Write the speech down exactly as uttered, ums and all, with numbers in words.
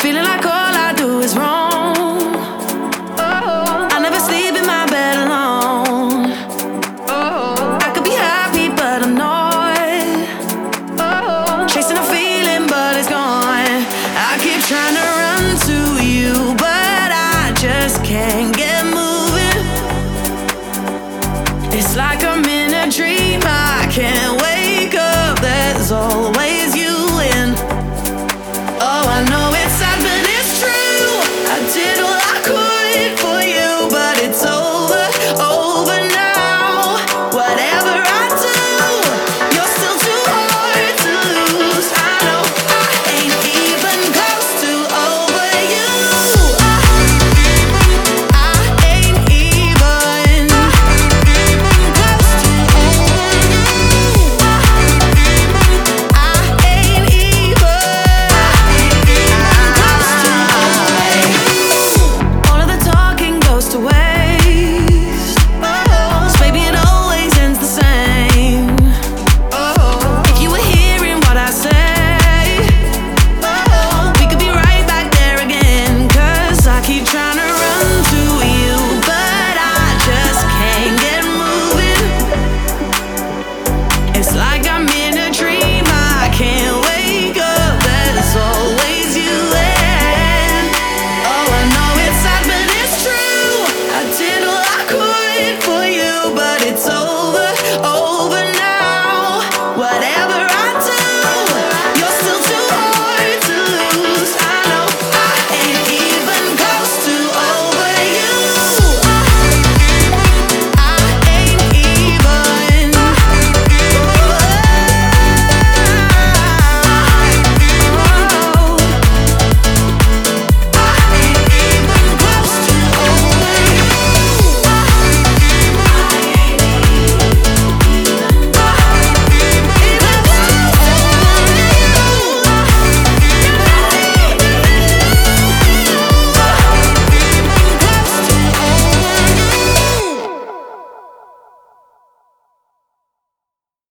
feeling like all I do is wrong. Oh, I never sleep in my bed alone. Oh, I could be happy, but I'm not. Oh, chasing a feeling, but it's gone. I keep trying to